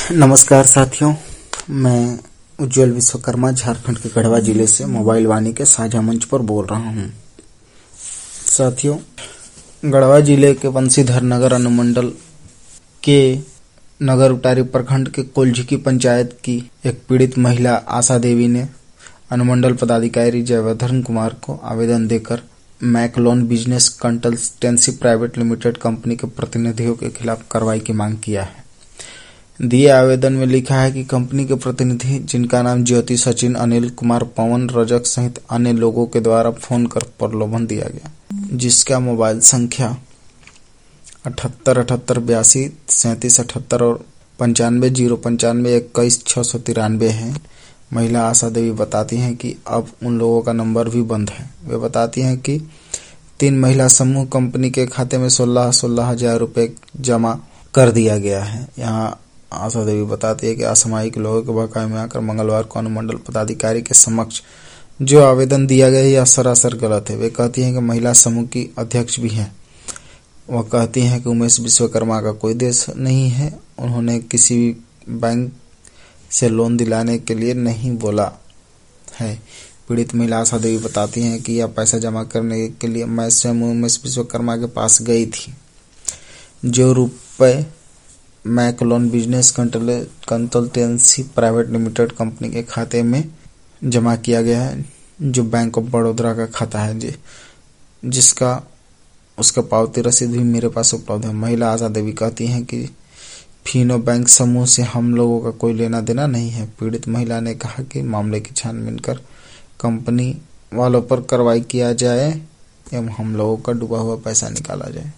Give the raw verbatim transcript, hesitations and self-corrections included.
नमस्कार साथियों, मैं उज्जवल विश्वकर्मा झारखंड के गढ़वा जिले से मोबाइल वाणी के साझा मंच पर बोल रहा हूं। साथियों, गढ़वा जिले के बंशीधर नगर अनुमंडल के नगर उटारी प्रखंड के कोल्झिकी पंचायत की एक पीड़ित महिला आशा देवी ने अनुमंडल पदाधिकारी जयवर्धन कुमार को आवेदन देकर मैकलोन business consultancy private limited company के प्रतिनिधियों के खिलाफ कार्रवाई की मांग किया है। दिए आवेदन में लिखा है कि कंपनी के प्रतिनिधि, जिनका नाम ज्योति, सचिन, अनिल कुमार, पवन, रजक सहित अन्य लोगों के द्वारा फोन कर प्रलोभन दिया गया, जिसका मोबाइल संख्या अठहत्तर अठहत्तर बयासी सैंतीस अठहत्तर और पंचानवे जीरो पंचानवे इक्कीस छः सौ तिरानवे है। महिला आशा देवी बताती हैं कि अब उन लोगों का नंबर भी बंद है। वे बताती हैं कि तीन महिला समूह कंपनी के खाते में सोलह सोलह हजार रुपये जमा कर दिया गया है। यहाँ आशा देवी बताती है कि असामयिक लोगों के बहकावे में आकर मंगलवार को अनुमंडल पदाधिकारी के समक्ष जो आवेदन दिया गया यह सरासर गलत है। वे कहती हैं कि महिला समूह की अध्यक्ष भी हैं। वह कहती हैं कि उमेश विश्वकर्मा का कोई देश नहीं है। उन्होंने किसी भी बैंक से लोन दिलाने के लिए नहीं बोला है। पीड़ित महिला आशा देवी बताती हैं कि यह पैसा जमा करने के लिए मैं स्वयं उमेश विश्वकर्मा के पास गई थी। जो रुपए मैकलोन business consultancy private limited company के खाते में जमा किया गया है, जो बैंक ऑफ बड़ौदा का खाता है, जी जिसका उसका पावती रसीद भी मेरे पास उपलब्ध है। महिला आशा देवी कहती हैं कि फिनो बैंक समूह से हम लोगों का कोई लेना देना नहीं है। पीड़ित महिला ने कहा कि मामले की छानबीन कर कंपनी वालों पर कार्रवाई किया जाए एवं हम लोगों का डूबा हुआ पैसा निकाला जाए।